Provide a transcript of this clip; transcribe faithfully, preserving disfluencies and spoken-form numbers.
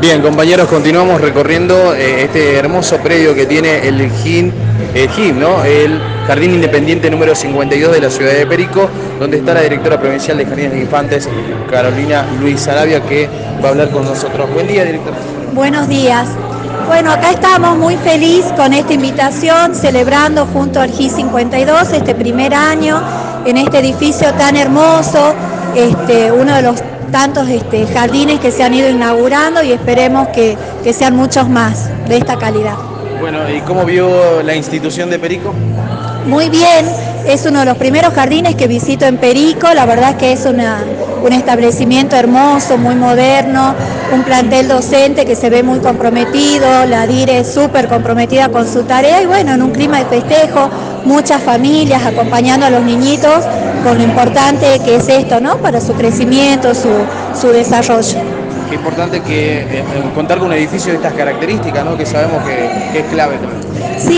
Bien, compañeros, continuamos recorriendo eh, este hermoso predio que tiene el G I M, el G I M, ¿no? El Jardín Independiente número cincuenta y dos de la ciudad de Perico, donde está la directora provincial de Jardines de Infantes, Carolina Luis Arabia, que va a hablar con nosotros. Buen día, directora. Buenos días. Bueno, acá estamos muy felices con esta invitación, celebrando junto al G I cincuenta y dos este primer año en este edificio tan hermoso, este, uno de los tantos este, jardines que se han ido inaugurando, y esperemos que, que sean muchos más de esta calidad. Bueno, ¿y cómo vio la institución de Perico? Muy bien, es uno de los primeros jardines que visito en Perico. La verdad es que es una, un establecimiento hermoso, muy moderno, un plantel docente que se ve muy comprometido, la dire súper comprometida con su tarea, y bueno, en un clima de festejo, muchas familias acompañando a los niñitos con lo importante que es esto, ¿no? Para su crecimiento, su, su desarrollo. Qué importante que eh, contar con un edificio de estas características, ¿no? Que sabemos que, que es clave también. Sí.